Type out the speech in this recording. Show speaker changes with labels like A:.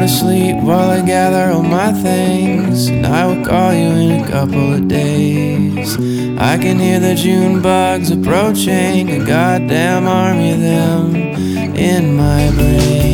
A: to sleep while I gather all my things, and I will call you in a couple of days. I can hear the June bugs approaching, a goddamn army of them in my brain.